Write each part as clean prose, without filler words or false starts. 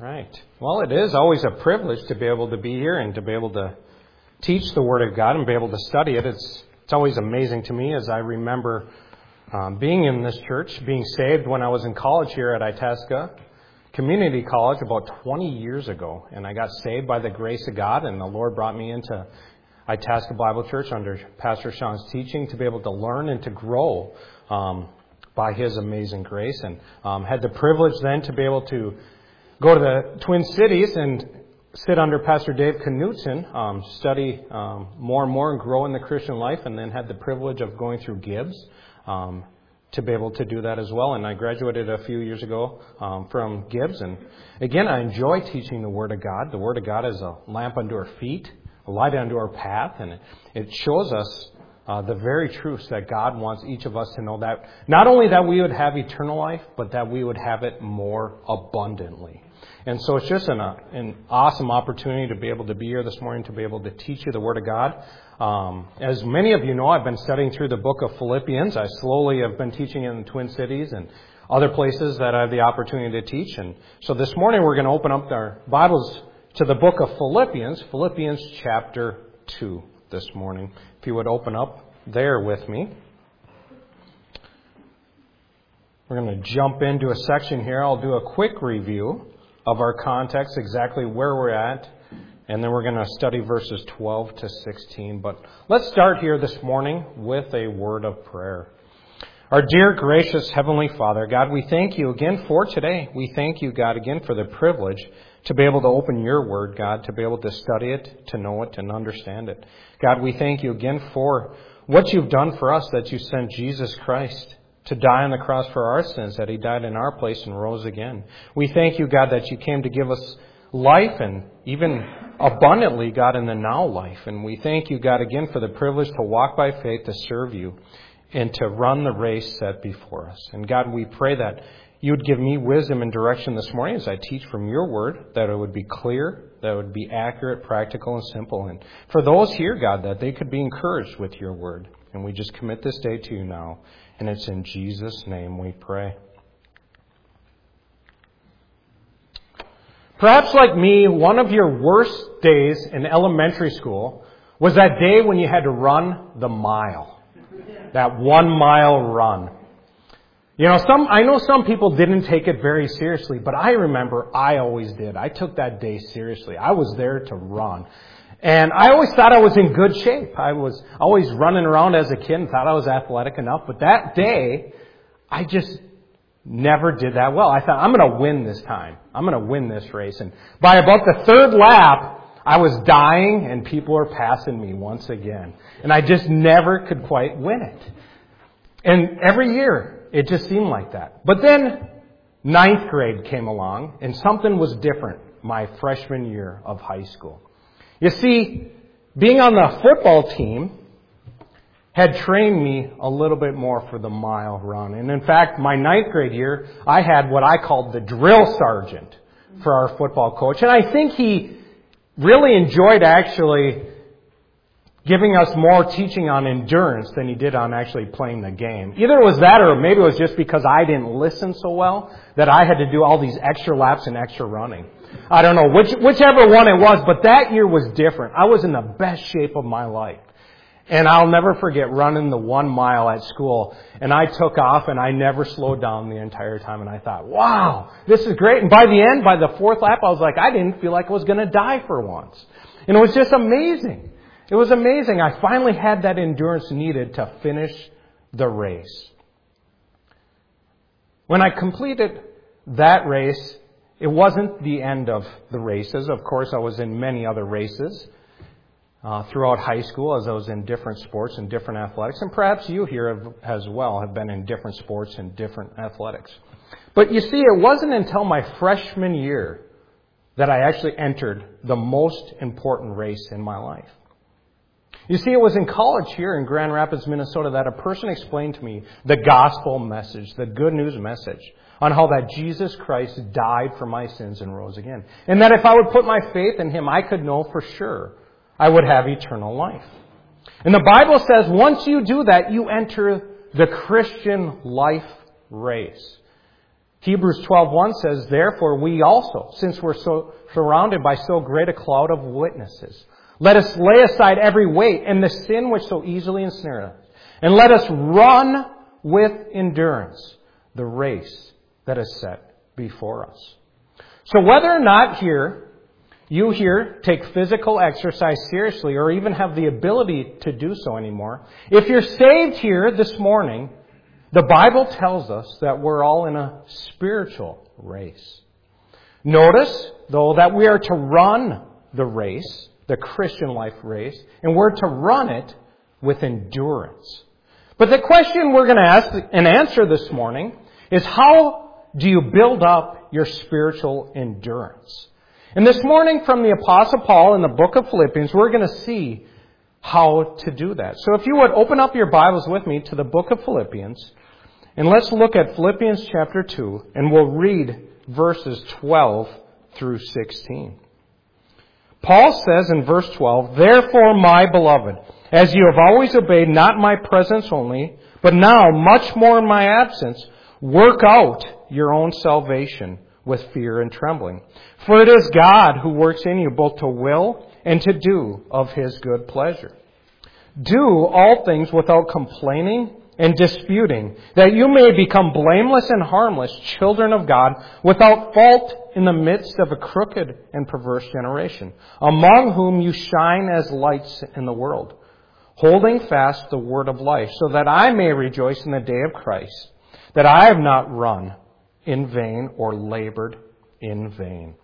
right. Well, it is always a privilege to be able to be here and to be able to teach the Word of God and be able to study it. It's always amazing to me as I remember being in this church, being saved when I was in college here at Itasca Community College about 20 years ago. And I got saved by the grace of God, and the Lord brought me into Itasca Bible Church under Pastor Sean's teaching to be able to learn and to grow by His amazing grace. And had the privilege then to be able to go to the Twin Cities and sit under Pastor Dave Knutson, study more and more and grow in the Christian life, and then had the privilege of going through Gibbs to be able to do that as well. And I graduated a few years ago from Gibbs. And again, I enjoy teaching the Word of God. The Word of God is a lamp unto our feet, a light unto our path, and it shows us the very truths that God wants each of us to know, that not only that we would have eternal life, but that we would have it more abundantly. And so it's just an awesome opportunity to be able to be here this morning, to be able to teach you the Word of God. As many of you know, I've been studying through the book of Philippians. I slowly have been teaching in the Twin Cities and other places that I have the opportunity to teach. And so this morning we're going to open up our Bibles to the book of Philippians, Philippians chapter 2 this morning. If you would open up there with me. We're going to jump into a section here. I'll do a quick review of our context, exactly where we're at, and then we're going to study verses 12 to 16. But let's start here this morning with a word of prayer. Our dear, gracious Heavenly Father, God, we thank you again for today. We thank you, God, again for the privilege to be able to open your word, God, to be able to study it, to know it, and understand it. God, we thank you again for what you've done for us, that you sent Jesus Christ to die on the cross for our sins, that He died in our place and rose again. We thank you, God, that you came to give us life and even abundantly, God, in the now life. And we thank you, God, again for the privilege to walk by faith, to serve you, and to run the race set before us. And God, we pray that you would give me wisdom and direction this morning as I teach from your word, that it would be clear, that it would be accurate, practical, and simple. And for those here, God, that they could be encouraged with your word. And we just commit this day to you now. And it's in Jesus' name we pray. Perhaps like me, one of your worst days in elementary school was that day when you had to run the mile. That 1 mile run. You know, I know some people didn't take it very seriously, but I remember I always did. I took that day seriously. I was there to run. And I always thought I was in good shape. I was always running around as a kid and thought I was athletic enough. But that day, I just never did that well. I thought, I'm going to win this time. I'm going to win this race. And by about the third lap, I was dying and people were passing me once again. And I just never could quite win it. And every year, it just seemed like that. But then 9th grade came along and something was different my freshman year of high school. You see, being on the football team had trained me a little bit more for the mile run. And in fact, my 9th grade year, I had what I called the drill sergeant for our football coach. And I think he really enjoyed actually giving us more teaching on endurance than he did on actually playing the game. Either it was that, or maybe it was just because I didn't listen so well that I had to do all these extra laps and extra running. I don't know whichever one it was, but that year was different. I was in the best shape of my life. And I'll never forget running the 1 mile at school. And I took off and I never slowed down the entire time. And I thought, wow, this is great. And by the end, by the 4th lap, I was like, I didn't feel like I was going to die for once. And it was just amazing. It was amazing. I finally had that endurance needed to finish the race. When I completed that race, it wasn't the end of the races. Of course, I was in many other races throughout high school as I was in different sports and different athletics. And perhaps you here as well have been in different sports and different athletics. But you see, it wasn't until my freshman year that I actually entered the most important race in my life. You see, it was in college here in Grand Rapids, Minnesota, that a person explained to me the gospel message, the good news message, on how that Jesus Christ died for my sins and rose again. And that if I would put my faith in Him, I could know for sure I would have eternal life. And the Bible says once you do that, you enter the Christian life race. Hebrews 12:1 says, "Therefore we also, since we're so surrounded by so great a cloud of witnesses, let us lay aside every weight and the sin which so easily ensnares us, and let us run with endurance the race that is set before us." So whether or not you here take physical exercise seriously or even have the ability to do so anymore, if you're saved here this morning, the Bible tells us that we're all in a spiritual race. Notice, though, that we are to run the race, the Christian life race, and we're to run it with endurance. But the question we're going to ask and answer this morning is, how do you build up your spiritual endurance? And this morning from the Apostle Paul in the book of Philippians, we're going to see how to do that. So if you would open up your Bibles with me to the book of Philippians, and let's look at Philippians chapter 2, and we'll read verses 12 through 16. Paul says in verse 12, "Therefore, my beloved, as you have always obeyed, not in my presence only, but now much more in my absence, work out your own salvation with fear and trembling. For it is God who works in you both to will and to do of His good pleasure. Do all things without complaining and disputing, that you may become blameless and harmless children of God, without fault in the midst of a crooked and perverse generation, among whom you shine as lights in the world, holding fast the word of life, so that I may rejoice in the day of Christ, that I have not run in vain or labored in vain."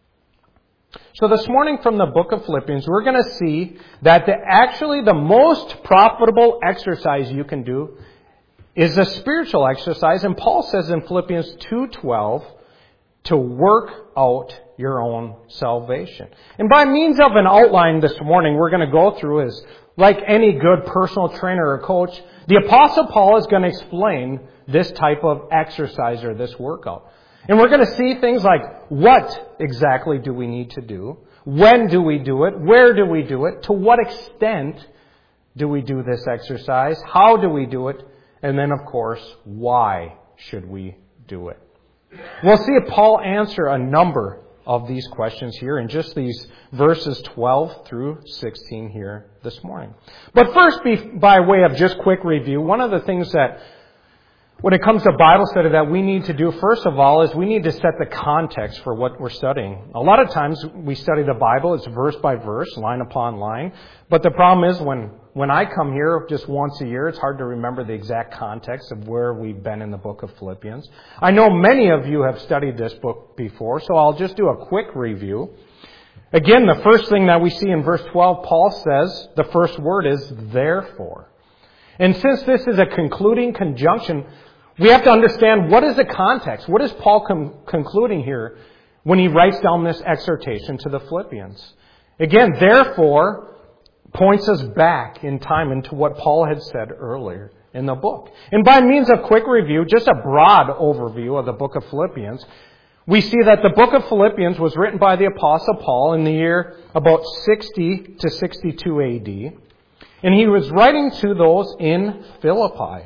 So this morning from the book of Philippians, we're going to see that actually the most profitable exercise you can do is a spiritual exercise. And Paul says in Philippians 2:12 to work out your own salvation. And by means of an outline this morning we're going to go through is, like any good personal trainer or coach, the Apostle Paul is going to explain this type of exercise or this workout. And we're going to see things like, what exactly do we need to do? When do we do it? Where do we do it? To what extent do we do this exercise? How do we do it? And then, of course, why should we do it? We'll see if Paul answer a number of these questions here in just these verses 12 through 16 here this morning. But first, by way of just quick review, one of the things that when it comes to Bible study that we need to do, first of all, is we need to set the context for what we're studying. A lot of times we study the Bible, it's verse by verse, line upon line. But the problem is when I come here just once a year, it's hard to remember the exact context of where we've been in the book of Philippians. I know many of you have studied this book before, so I'll just do a quick review. Again, the first thing that we see in verse 12, Paul says, the first word is therefore. And since this is a concluding conjunction, we have to understand, what is the context? What is Paul concluding here when he writes down this exhortation to the Philippians? Again, therefore, points us back in time into what Paul had said earlier in the book. And by means of quick review, just a broad overview of the book of Philippians, we see that the book of Philippians was written by the Apostle Paul in the year about 60 to 62 AD. And he was writing to those in Philippi.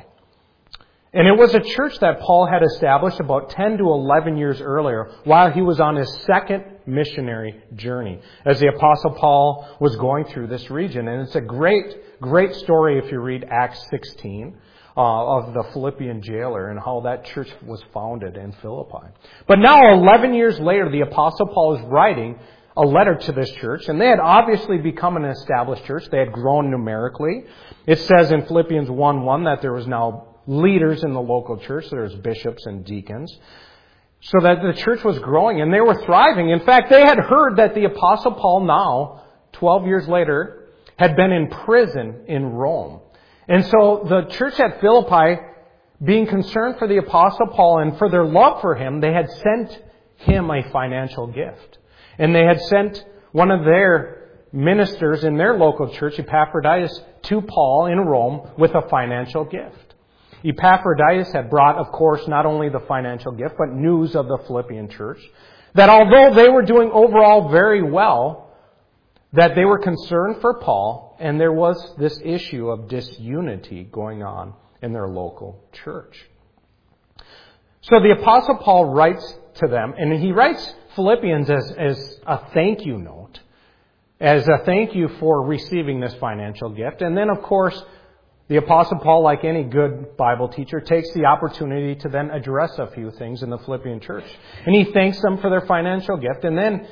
And it was a church that Paul had established about 10 to 11 years earlier while he was on his second missionary journey as the Apostle Paul was going through this region. And it's a great, great story if you read Acts 16 of the Philippian jailer and how that church was founded in Philippi. But now 11 years later, the Apostle Paul is writing a letter to this church, and they had obviously become an established church. They had grown numerically. It says in Philippians 1:1 that there was now leaders in the local church. There was bishops and deacons. So that the church was growing and they were thriving. In fact, they had heard that the Apostle Paul now, 12 years later, had been in prison in Rome. And so the church at Philippi, being concerned for the Apostle Paul and for their love for him, they had sent him a financial gift. And they had sent one of their ministers in their local church, Epaphroditus, to Paul in Rome with a financial gift. Epaphroditus had brought, of course, not only the financial gift, but news of the Philippian church, that although they were doing overall very well, that they were concerned for Paul, and there was this issue of disunity going on in their local church. So the Apostle Paul writes to them, and he writes Philippians as a thank you note, as a thank you for receiving this financial gift. And then, of course, the Apostle Paul, like any good Bible teacher, takes the opportunity to then address a few things in the Philippian church. And he thanks them for their financial gift, and then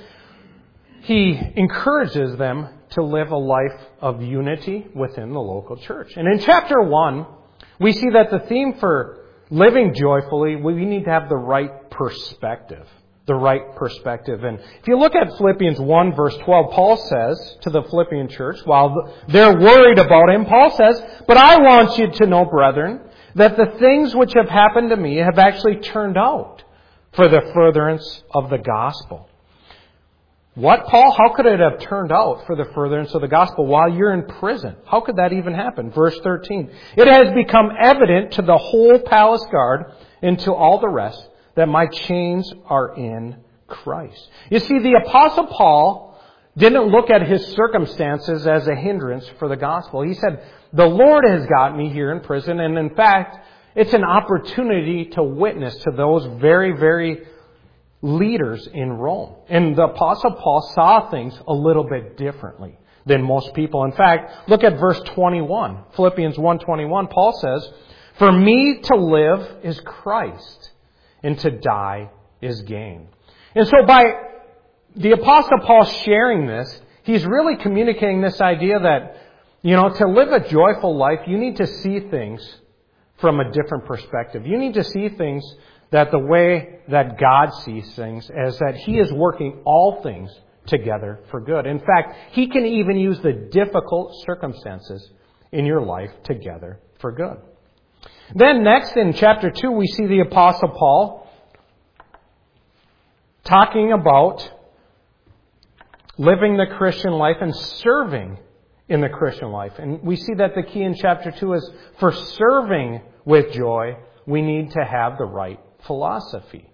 he encourages them to live a life of unity within the local church. And in chapter 1, we see that the theme for living joyfully, we need to have the right perspective. The right perspective. And if you look at Philippians 1 verse 12, Paul says to the Philippian church, while they're worried about him, Paul says, "But I want you to know, brethren, that the things which have happened to me have actually turned out for the furtherance of the gospel." What, Paul? How could it have turned out for the furtherance of the gospel while you're in prison? How could that even happen? Verse 13. "It has become evident to the whole palace guard and to all the rest that my chains are in Christ." You see, the Apostle Paul didn't look at his circumstances as a hindrance for the gospel. He said, "The Lord has got me here in prison, and in fact, it's an opportunity to witness to those very, very leaders in Rome." And the Apostle Paul saw things a little bit differently than most people. In fact, look at verse 21. Philippians 1:21, Paul says, "For me to live is Christ, and to die is gain." And so by the Apostle Paul sharing this, he's really communicating this idea that, to live a joyful life, you need to see things from a different perspective. You need to see things that the way that God sees things is that He is working all things together for good. In fact, He can even use the difficult circumstances in your life together for good. Then next in chapter 2, we see the Apostle Paul talking about living the Christian life and serving in the Christian life. And we see that the key in chapter 2 is for serving with joy, we need to have the right philosophy.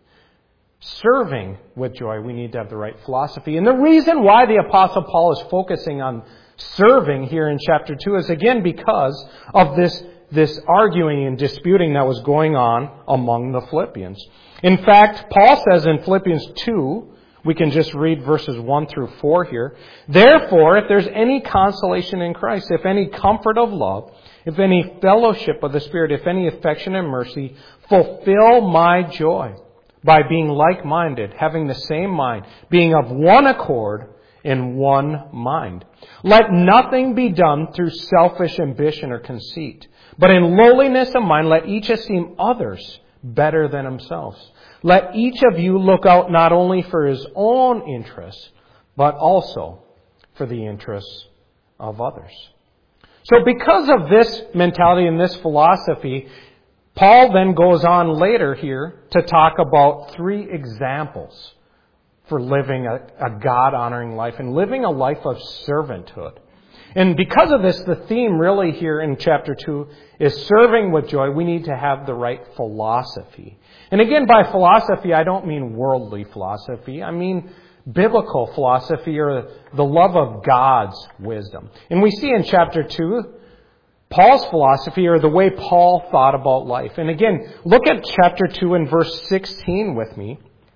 Serving with joy, we need to have the right philosophy. And the reason why the Apostle Paul is focusing on serving here in chapter 2 is again because of this arguing and disputing that was going on among the Philippians. In fact, Paul says in Philippians 2, we can just read verses 1 through 4 here, "Therefore, if there's any consolation in Christ, if any comfort of love, if any fellowship of the Spirit, if any affection and mercy, fulfill my joy by being like-minded, having the same mind, being of one accord in one mind. Let nothing be done through selfish ambition or conceit, but in lowliness of mind let each esteem others better than themselves. Let each of you look out not only for his own interests, but also for the interests of others." So because of this mentality and this philosophy, Paul then goes on later here to talk about 3 examples for living a God-honoring life and living a life of servanthood. And because of this, the theme really here in chapter 2 is serving with joy. We need to have the right philosophy. And again, by philosophy, I don't mean worldly philosophy. I mean biblical philosophy, or the love of God's wisdom. And we see in chapter 2, Paul's philosophy, or the way Paul thought about life. And again, look at chapter 2 and verse 16 with me,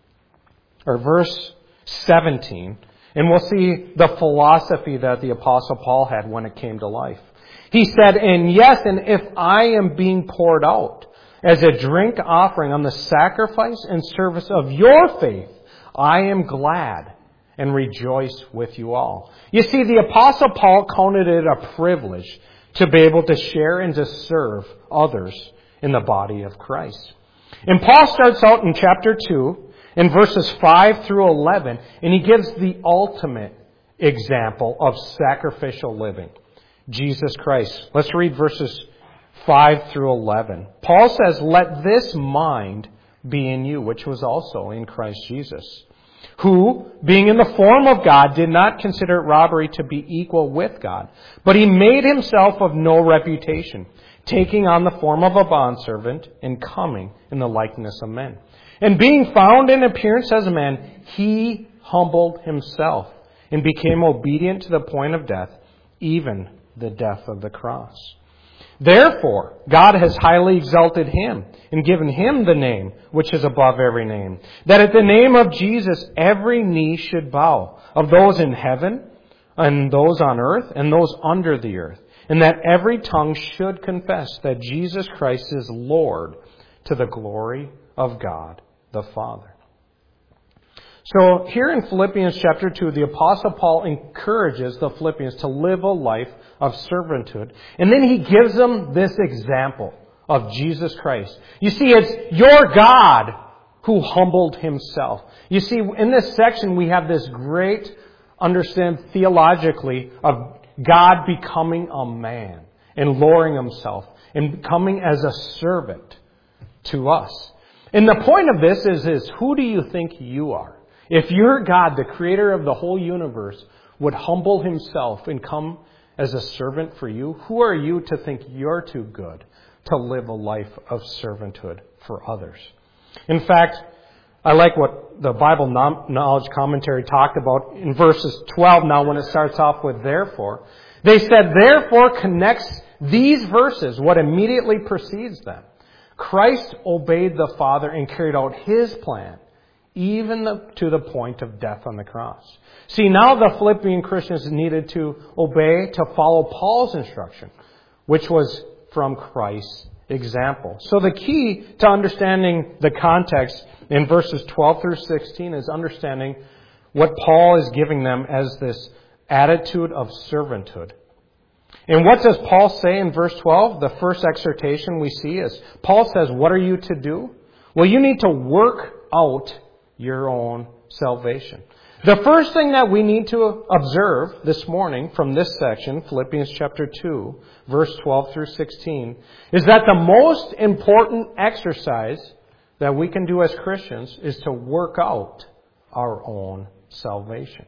or verse 17, and we'll see the philosophy that the Apostle Paul had when it came to life. He said, and if I am being poured out as a drink offering on the sacrifice and service of your faith, I am glad and rejoice with you all. You see, the Apostle Paul counted it a privilege to be able to share and to serve others in the body of Christ. And Paul starts out in chapter 2, in verses 5 through 11, and he gives the ultimate example of sacrificial living, Jesus Christ. Let's read verses 5 through 11. Paul says, "Let this mind be in you, which was also in Christ Jesus, who, being in the form of God, did not consider it robbery to be equal with God, but he made himself of no reputation, taking on the form of a bondservant and coming in the likeness of men. And being found in appearance as a man, he humbled himself and became obedient to the point of death, even the death of the cross. Therefore, God has highly exalted him and given him the name which is above every name, that at the name of Jesus every knee should bow, of those in heaven and those on earth and those under the earth, and that every tongue should confess that Jesus Christ is Lord, to the glory of God the Father. So here in Philippians chapter 2, the Apostle Paul encourages the Philippians to live a life of servanthood. And then he gives them this example of Jesus Christ. You see, it's your God who humbled himself. You see, in this section we have this great understand theologically of God becoming a man and lowering himself and coming as a servant to us. And the point of this is who do you think you are? If your God, the creator of the whole universe, would humble himself and come as a servant for you, who are you to think you're too good to live a life of servanthood for others? In fact, I like what the Bible Knowledge Commentary talked about in verses 12 now when it starts off with therefore. They said, therefore connects these verses, what immediately precedes them. Christ obeyed the Father and carried out his plan, even to the point of death on the cross. See, now the Philippian Christians needed to obey, to follow Paul's instruction, which was from Christ's example. So the key to understanding the context in verses 12 through 16 is understanding what Paul is giving them as this attitude of servanthood. And what does Paul say in verse 12? The first exhortation we see is, Paul says, what are you to do? Well, you need to work out your own salvation. The first thing that we need to observe this morning from this section, Philippians chapter 2, verse 12 through 16, is that the most important exercise that we can do as Christians is to work out our own salvation.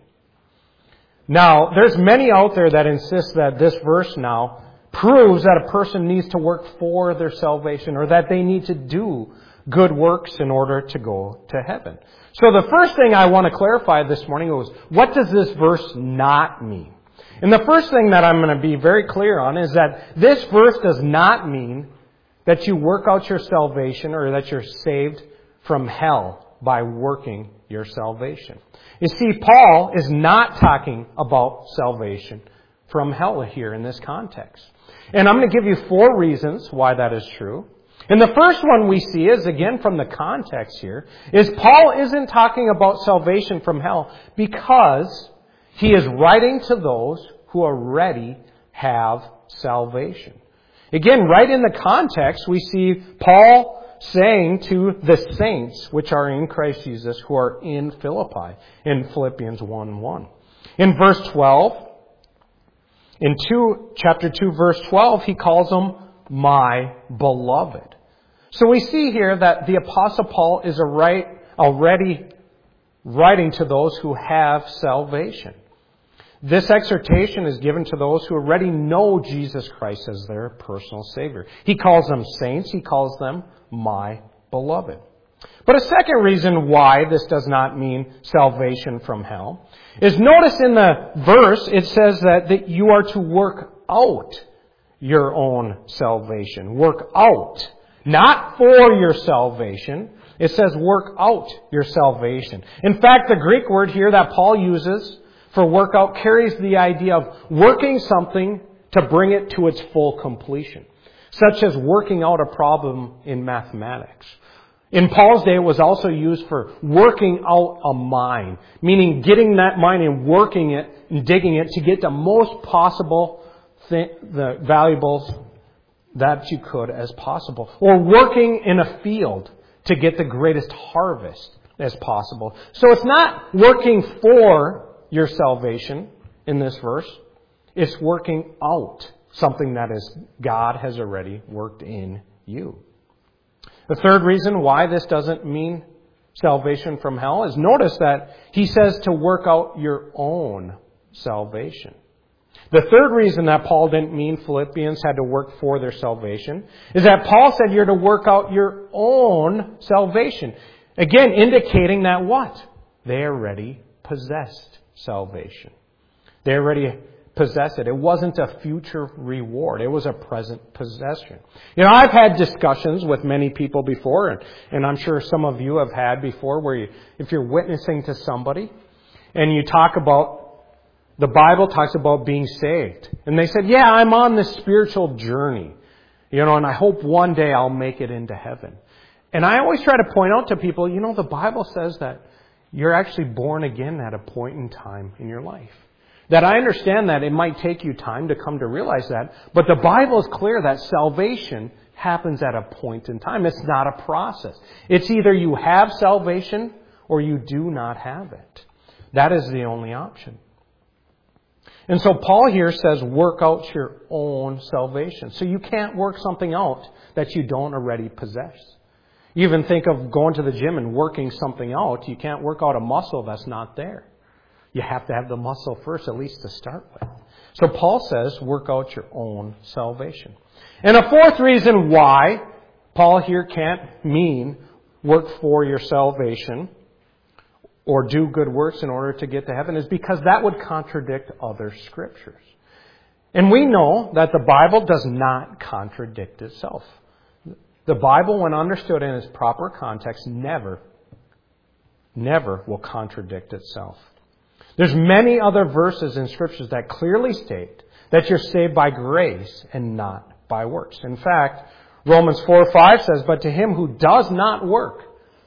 Now, there's many out there that insist that this verse now proves that a person needs to work for their salvation or that they need to do good works in order to go to heaven. So the first thing I want to clarify this morning was, what does this verse not mean? And the first thing that I'm going to be very clear on is that this verse does not mean that you work out your salvation or that you're saved from hell by working your salvation. You see, Paul is not talking about salvation from hell here in this context. And I'm going to give you 4 reasons why that is true. And the first one we see is, again, from the context here, is Paul isn't talking about salvation from hell because he is writing to those who already have salvation. Again, right in the context, we see Paul saying to the saints which are in Christ Jesus who are in Philippi in Philippians 1:1. In verse 12, chapter 2, verse 12, he calls them my beloved. So we see here that the Apostle Paul is already writing to those who have salvation. This exhortation is given to those who already know Jesus Christ as their personal Savior. He calls them saints. He calls them my beloved. But a second reason why this does not mean salvation from hell is, notice in the verse it says that you are to work out your own salvation. Work out. Not for your salvation. It says work out your salvation. In fact, the Greek word here that Paul uses for work out carries the idea of working something to bring it to its full completion, such as working out a problem in mathematics. In Paul's day, it was also used for working out a mine, meaning getting that mine and working it and digging it to get the most possible the valuables that you could as possible. Or working in a field to get the greatest harvest as possible. So it's not working for your salvation in this verse. It's working out something that is God has already worked in you. The third reason why this doesn't mean salvation from hell is, notice that he says to work out your own salvation. The third reason that Paul didn't mean Philippians had to work for their salvation is that Paul said you're to work out your own salvation. Again, indicating that what? They already possessed salvation. They already possess it. It wasn't a future reward. It was a present possession. I've had discussions with many people before, and I'm sure some of you have had before, where if you're witnessing to somebody and you talk about, the Bible talks about being saved. And they said, yeah, I'm on this spiritual journey, and I hope one day I'll make it into heaven. And I always try to point out to people, the Bible says that you're actually born again at a point in time in your life. That I understand that it might take you time to come to realize that, but the Bible is clear that salvation happens at a point in time. It's not a process. It's either you have salvation or you do not have it. That is the only option. And so Paul here says, work out your own salvation. So you can't work something out that you don't already possess. You even think of going to the gym and working something out. You can't work out a muscle that's not there. You have to have the muscle first, at least to start with. So Paul says, work out your own salvation. And a fourth reason why Paul here can't mean work for your salvation or do good works in order to get to heaven is because that would contradict other scriptures. And we know that the Bible does not contradict itself. The Bible, when understood in its proper context, never will contradict itself. There's many other verses in Scriptures that clearly state that you're saved by grace and not by works. In fact, Romans 4:5 says, but to him who does not work,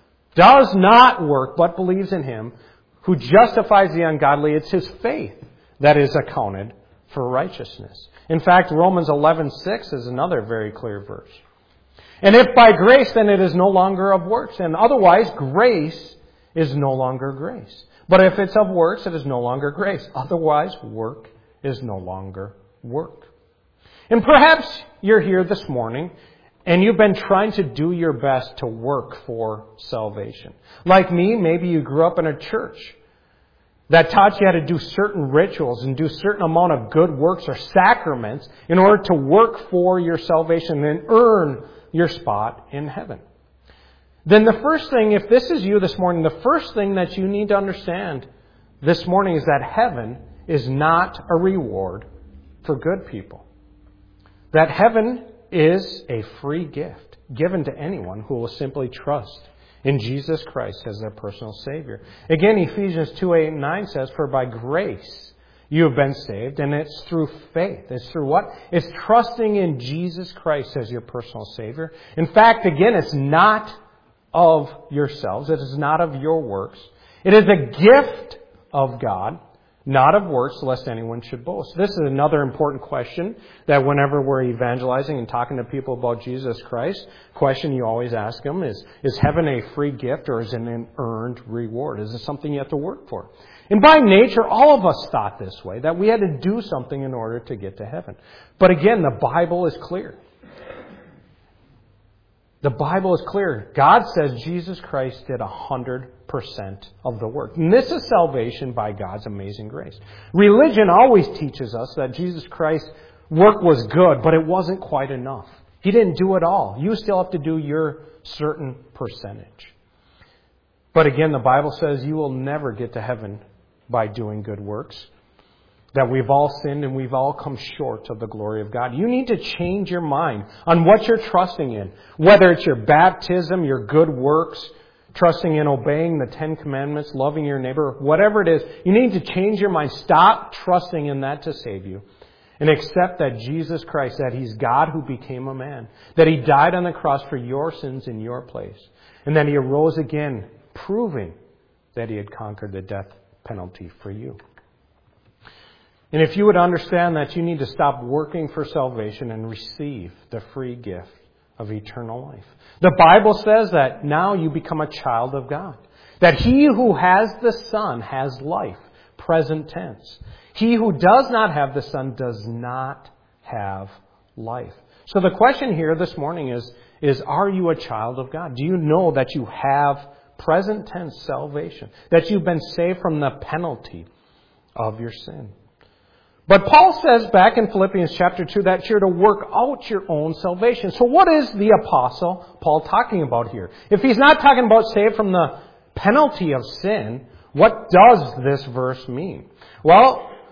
but believes in him, who justifies the ungodly, it's his faith that is accounted for righteousness. In fact, Romans 11:6 is another very clear verse. And if by grace, then it is no longer of works. And otherwise, grace is no longer grace. But if it's of works, it is no longer grace. Otherwise, work is no longer work. And perhaps you're here this morning and you've been trying to do your best to work for salvation. Like me, maybe you grew up in a church that taught you how to do certain rituals and do a certain amount of good works or sacraments in order to work for your salvation and earn your spot in heaven. Then the first thing, if this is you this morning, the first thing that you need to understand this morning is that heaven is not a reward for good people. That heaven is a free gift given to anyone who will simply trust in Jesus Christ as their personal Savior. Again, Ephesians 2:8-9 says, for by grace you have been saved, and it's through faith. It's through what? It's trusting in Jesus Christ as your personal Savior. In fact, again, it's not of yourselves. It is not of your works. It is a gift of God, not of works, lest anyone should boast. This is another important question that whenever we're evangelizing and talking to people about Jesus Christ, question you always ask them is heaven a free gift or is it an earned reward? Is it something you have to work for? And by nature, all of us thought this way, that we had to do something in order to get to heaven. But again, the Bible is clear. The Bible is clear. God says Jesus Christ did 100% of the work. And this is salvation by God's amazing grace. Religion always teaches us that Jesus Christ's work was good, but it wasn't quite enough. He didn't do it all. You still have to do your certain percentage. But again, the Bible says you will never get to heaven by doing good works. That we've all sinned and we've all come short of the glory of God. You need to change your mind on what you're trusting in. Whether it's your baptism, your good works, trusting in obeying the 10 Commandments, loving your neighbor, whatever it is, you need to change your mind. Stop trusting in that to save you. And accept that Jesus Christ, that He's God who became a man. That He died on the cross for your sins in your place. And that He arose again, proving that He had conquered the death penalty for you. And if you would understand that you need to stop working for salvation and receive the free gift of eternal life. The Bible says that now you become a child of God. That he who has the Son has life, present tense. He who does not have the Son does not have life. So the question here this morning is are you a child of God? Do you know that you have present tense salvation? That you've been saved from the penalty of your sin? But Paul says back in Philippians chapter 2 that you're to work out your own salvation. So what is the Apostle Paul talking about here? If he's not talking about saved from the penalty of sin, what does this verse mean? Well,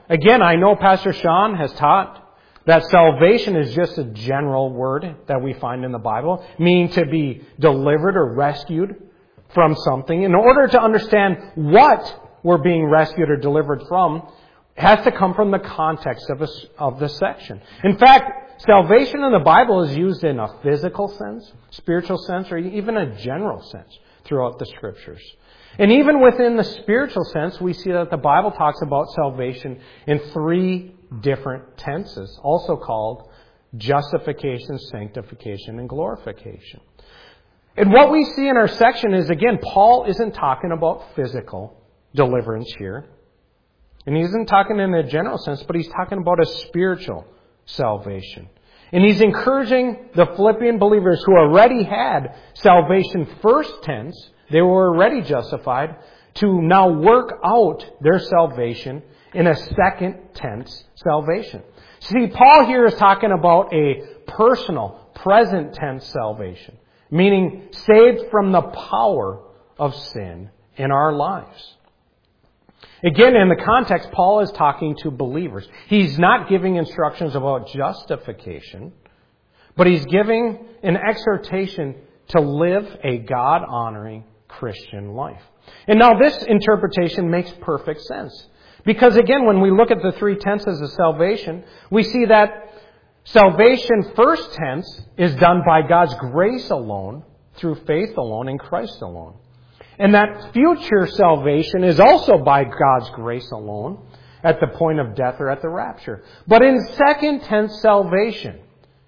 again, I know Pastor Sean has taught that salvation is just a general word that we find in the Bible, meaning to be delivered or rescued from something. In order to understand what we're being rescued or delivered from, it has to come from the context of the section. In fact, salvation in the Bible is used in a physical sense, spiritual sense, or even a general sense throughout the Scriptures. And even within the spiritual sense, we see that the Bible talks about salvation in 3 different tenses, also called justification, sanctification, and glorification. And what we see in our section is, again, Paul isn't talking about physical deliverance here. And he isn't talking in a general sense, but he's talking about a spiritual salvation. And he's encouraging the Philippian believers who already had salvation first tense, they were already justified, to now work out their salvation in a second tense salvation. See, Paul here is talking about a personal, present tense salvation, meaning saved from the power of sin in our lives. Again, in the context, Paul is talking to believers. He's not giving instructions about justification, but he's giving an exhortation to live a God-honoring Christian life. And now this interpretation makes perfect sense. Because again, when we look at the 3 tenses of salvation, we see that salvation first tense is done by God's grace alone, through faith alone, in Christ alone. And that future salvation is also by God's grace alone, at the point of death or at the rapture. But in second tense salvation,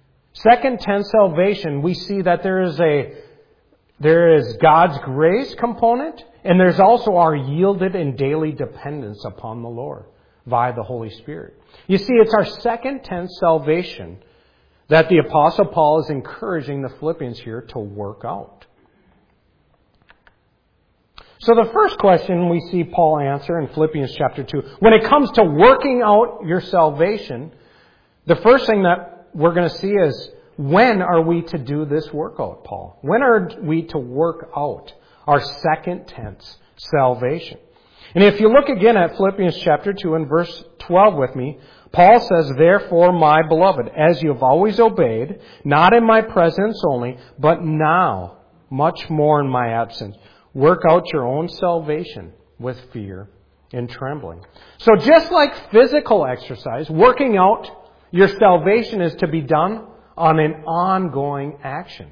we see that there is God's grace component, and there's also our yielded and daily dependence upon the Lord via the Holy Spirit. You see, it's our second tense salvation that the Apostle Paul is encouraging the Philippians here to work out. So the first question we see Paul answer in Philippians chapter 2, when it comes to working out your salvation, the first thing that we're going to see is, when are we to do this workout, Paul? When are we to work out our second tense salvation? And if you look again at Philippians chapter 2 and verse 12 with me, Paul says, "Therefore, my beloved, as you have always obeyed, not in my presence only, but now, much more in my absence, work out your own salvation with fear and trembling." So just like physical exercise, working out your salvation is to be done on an ongoing action.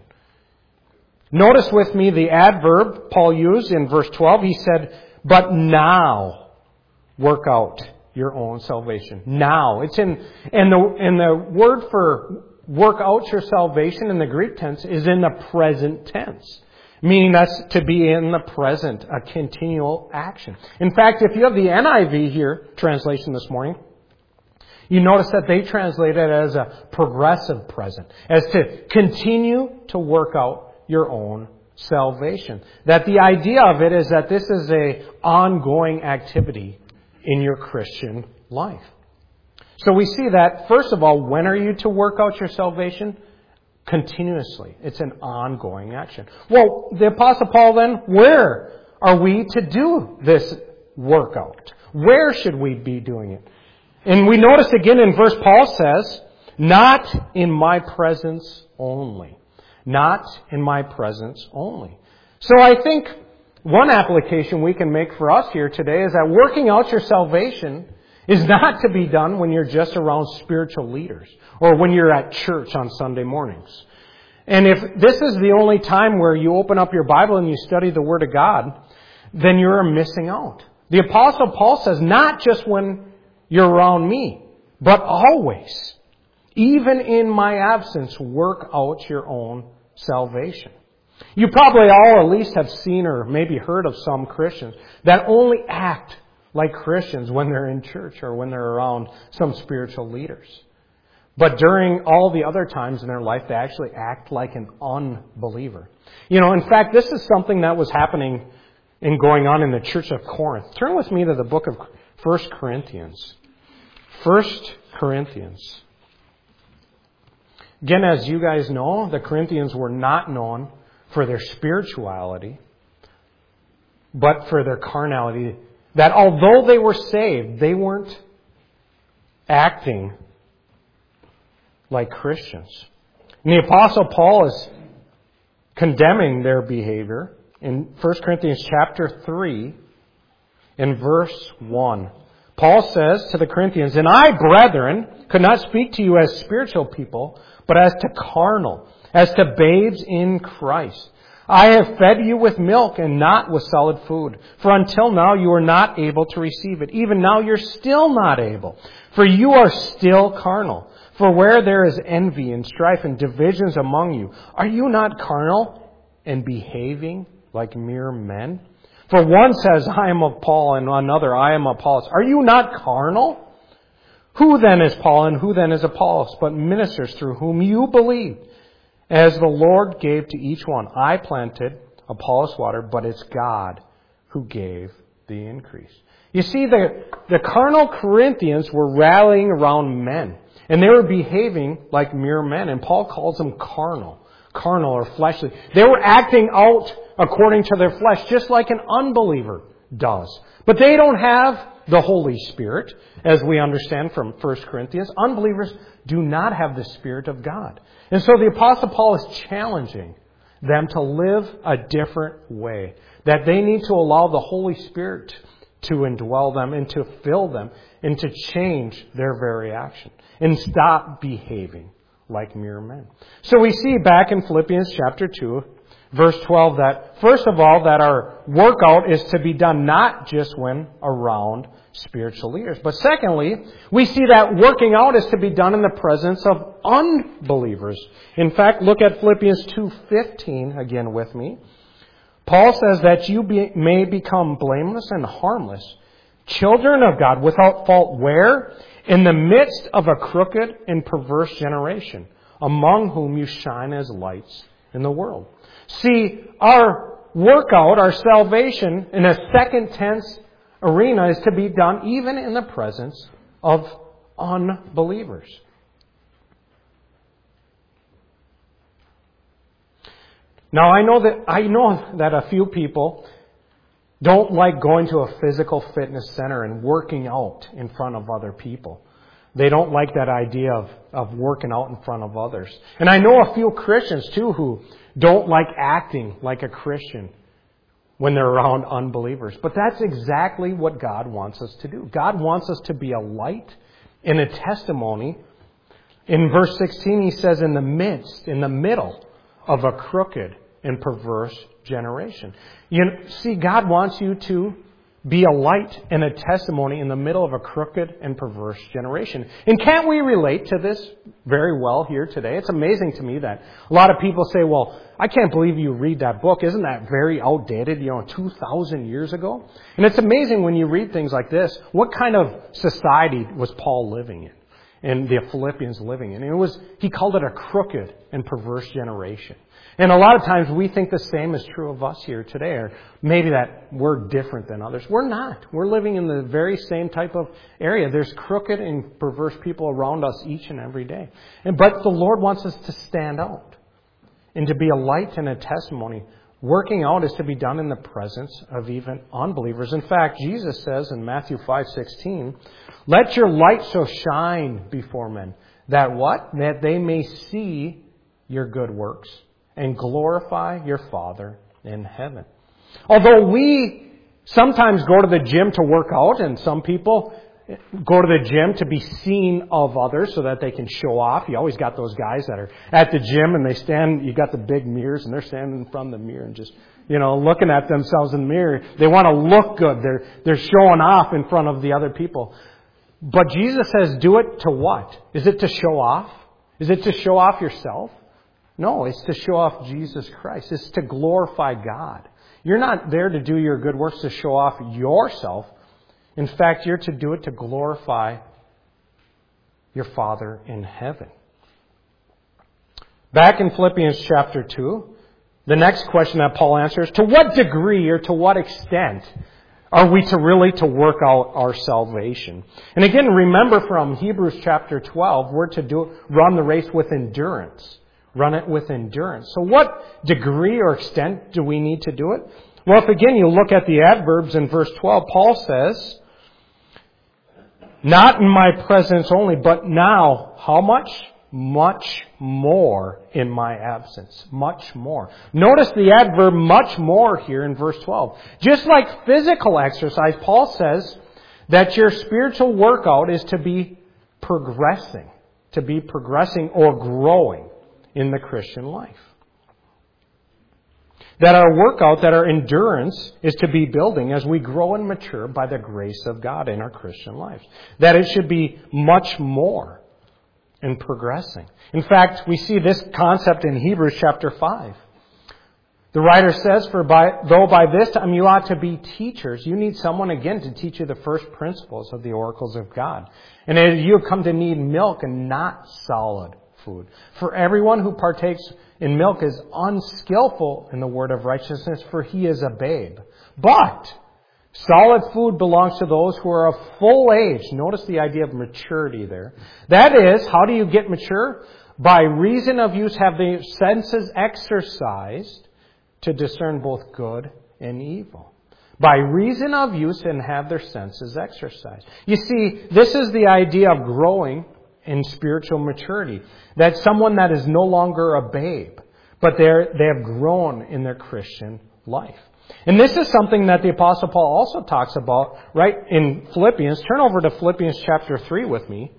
Notice with me the adverb Paul used in verse 12. He said, "But now work out your own salvation." Now. It's in the word for work out your salvation in the Greek tense is in the present tense, meaning that's to be in the present, a continual action. In fact, if you have the NIV here translation this morning, you notice that they translate it as a progressive present, as to continue to work out your own salvation. That the idea of it is that this is an ongoing activity in your Christian life. So we see that, first of all, when are you to work out your salvation? Continuously. It's an ongoing action. Well, the Apostle Paul then, where are we to do this workout? Where should we be doing it? And we notice again in verse Paul says, "Not in my presence only." Not in my presence only. So I think one application we can make for us here today is that working out your salvation is not to be done when you're just around spiritual leaders or when you're at church on Sunday mornings. And if this is the only time where you open up your Bible and you study the Word of God, then you're missing out. The Apostle Paul says, not just when you're around me, but always, even in my absence, work out your own salvation. You probably all at least have seen or maybe heard of some Christians that only act like Christians when they're in church or when they're around some spiritual leaders. But during all the other times in their life, they actually act like an unbeliever. You know, in fact, this is something that was happening and going on in the church of Corinth. Turn with me to the book of 1 Corinthians. 1 Corinthians. Again, as you guys know, the Corinthians were not known for their spirituality, but for their carnality. That although they were saved, they weren't acting like Christians. And the Apostle Paul is condemning their behavior in 1 Corinthians chapter 3 in verse 1. Paul says to the Corinthians, "And I, brethren, could not speak to you as spiritual people, but as to carnal, as to babes in Christ. I have fed you with milk and not with solid food. For until now you were not able to receive it. Even now you're still not able. For you are still carnal. For where there is envy and strife and divisions among you, are you not carnal and behaving like mere men? For one says, I am of Paul, and another, I am of Apollos. Are you not carnal? Who then is Paul and who then is Apollos, but ministers through whom you believed? As the Lord gave to each one, I planted, Apollos watered, but it's God who gave the increase." You see, the carnal Corinthians were rallying around men, and they were behaving like mere men, and Paul calls them carnal or fleshly. They were acting out according to their flesh, just like an unbeliever does. But they don't have the Holy Spirit, as we understand from 1 Corinthians. Unbelievers do not have the Spirit of God. And so the Apostle Paul is challenging them to live a different way. That they need to allow the Holy Spirit to indwell them and to fill them and to change their very action and stop behaving like mere men. So we see back in Philippians chapter 2, verse 12, that first of all, that our workout is to be done not just when around spiritual leaders. But secondly, we see that working out is to be done in the presence of unbelievers. In fact, look at Philippians 2:15 again with me. Paul says that you may become blameless and harmless, children of God without fault, where? In the midst of a crooked and perverse generation, among whom you shine as lights in the world. See, our workout, our salvation, in a second tense arena is to be done even in the presence of unbelievers. Now, I know that a few people don't like going to a physical fitness center and working out in front of other people. They don't like that idea of working out in front of others. And I know a few Christians, too, who don't like acting like a Christian when they're around unbelievers. But that's exactly what God wants us to do. God wants us to be a light and a testimony. In verse 16, he says, in the middle of a crooked and perverse generation. See, God wants you to be a light and a testimony in the middle of a crooked and perverse generation. And can't we relate to this very well here today? It's amazing to me that a lot of people say, well, I can't believe you read that book. Isn't that very outdated, 2,000 years ago? And it's amazing when you read things like this, what kind of society was Paul living in and the Philippians living in? He called it a crooked and perverse generation. And a lot of times we think the same is true of us here today, or maybe that we're different than others. We're not. We're living in the very same type of area. There's crooked and perverse people around us each and every day. But the Lord wants us to stand out and to be a light and a testimony. Working out is to be done in the presence of even unbelievers. In fact, Jesus says in Matthew 5:16, let your light so shine before men, that what? That they may see your good works and glorify your Father in heaven. Although we sometimes go to the gym to work out, and some people go to the gym to be seen of others so that they can show off. You always got those guys that are at the gym and they stand, you got the big mirrors and they're standing in front of the mirror and just, looking at themselves in the mirror. They want to look good. They're showing off in front of the other people. But Jesus says, do it to what? Is it to show off? Is it to show off yourself? No, it's to show off Jesus Christ. It's to glorify God. You're not there to do your good works to show off yourself. In fact, you're to do it to glorify your Father in heaven. Back in Philippians chapter 2, the next question that Paul answers, to what degree or to what extent are we to work out our salvation? And again, remember from Hebrews chapter 12, we're to run the race with endurance. Run it with endurance. So what degree or extent do we need to do it? Well, if again you look at the adverbs in verse 12, Paul says, Not in my presence only, but now, how much? Much more in my absence. Much more. Notice the adverb much more here in verse 12. Just like physical exercise, Paul says that your spiritual workout is to be progressing. To be progressing or growing in the Christian life. That our workout, that our endurance is to be building as we grow and mature by the grace of God in our Christian lives. That it should be much more in progressing. In fact, we see this concept in Hebrews chapter 5. The writer says, though by this time you ought to be teachers, you need someone again to teach you the first principles of the oracles of God. And you have come to need milk and not solid food. For everyone who partakes in milk is unskillful in the word of righteousness, for he is a babe. But solid food belongs to those who are of full age. Notice the idea of maturity there. That is, how do you get mature? By reason of use have the senses exercised to discern both good and evil. By reason of use and have their senses exercised. You see, this is the idea of growing in spiritual maturity. That someone that is no longer a babe, but they have grown in their Christian life. And this is something that the Apostle Paul also talks about, right, in Philippians. Turn over to Philippians chapter 3 with me.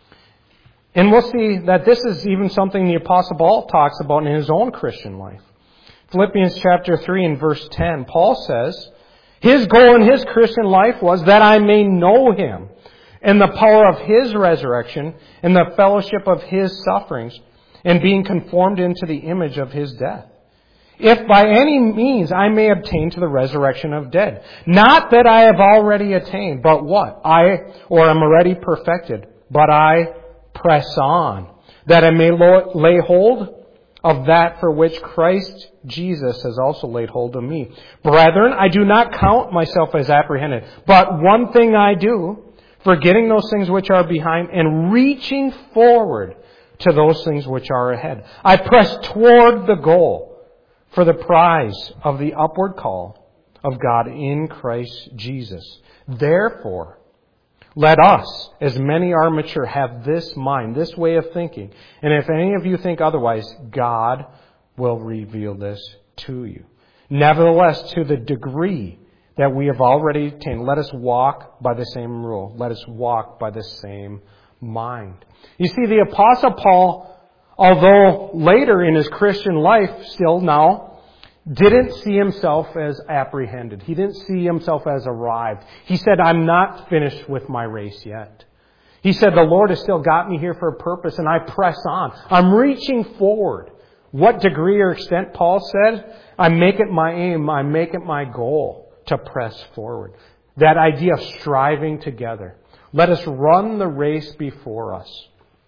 And we'll see that this is even something the Apostle Paul talks about in his own Christian life. Philippians chapter 3 and verse 10, Paul says, his goal in his Christian life was that I may know him and the power of his resurrection and the fellowship of his sufferings and being conformed into the image of his death. If by any means I may obtain to the resurrection of dead. Not that I have already attained, but what? am already perfected, but I press on, that I may lay hold of that for which Christ Jesus has also laid hold of me. Brethren, I do not count myself as apprehended, but one thing I do, forgetting those things which are behind and reaching forward to those things which are ahead. I press toward the goal for the prize of the upward call of God in Christ Jesus. Therefore, let us, as many are mature, have this mind, this way of thinking. And if any of you think otherwise, God will reveal this to you. Nevertheless, to the degree that we have already attained, let us walk by the same rule. Let us walk by the same mind. You see, the Apostle Paul, although later in his Christian life, still now, didn't see himself as apprehended. He didn't see himself as arrived. He said, I'm not finished with my race yet. He said, the Lord has still got me here for a purpose and I press on. I'm reaching forward. What degree or extent, Paul said, I make it my aim, I make it my goal to press forward. That idea of striving together. Let us run the race before us,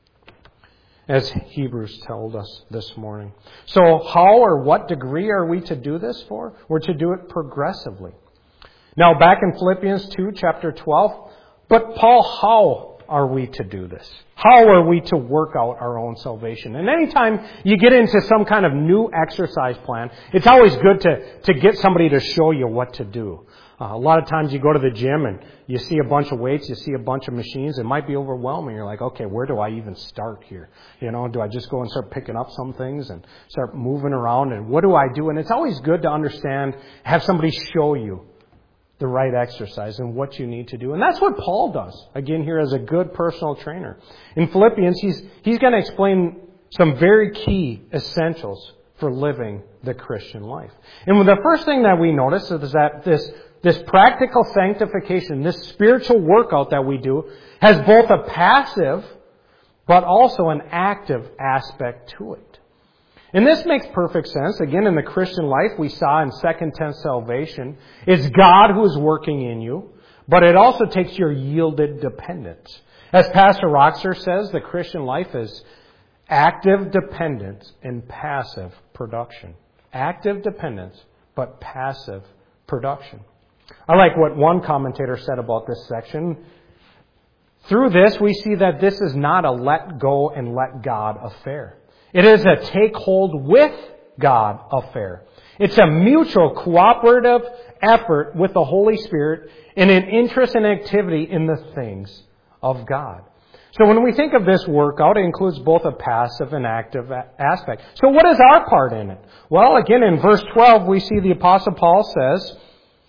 as Hebrews told us this morning. So how or what degree are we to do this for? We're to do it progressively. Now back in Philippians 2, chapter 12, but Paul, how are we to do this? How are we to work out our own salvation? And anytime you get into some kind of new exercise plan, it's always good to get somebody to show you what to do. A lot of times you go to the gym and you see a bunch of weights, you see a bunch of machines. It might be overwhelming. You're like, okay, where do I even start here? Do I just go and start picking up some things and start moving around? And what do I do? And it's always good to understand, have somebody show you the right exercise and what you need to do. And that's what Paul does, again, here as a good personal trainer. In Philippians, he's going to explain some very key essentials for living the Christian life. And the first thing that we notice is that this practical sanctification, this spiritual workout that we do, has both a passive but also an active aspect to it. And this makes perfect sense. Again, in the Christian life, we saw in second tense salvation, it's God who is working in you, but it also takes your yielded dependence. As Pastor Roxer says, the Christian life is active dependence and passive production. Active dependence, but passive production. I like what one commentator said about this section. Through this, we see that this is not a let go and let God affair. It is a take hold with God affair. It's a mutual cooperative effort with the Holy Spirit in an interest and activity in the things of God. So when we think of this workout, it includes both a passive and active aspect. So what is our part in it? Well, again, in verse 12, we see the Apostle Paul says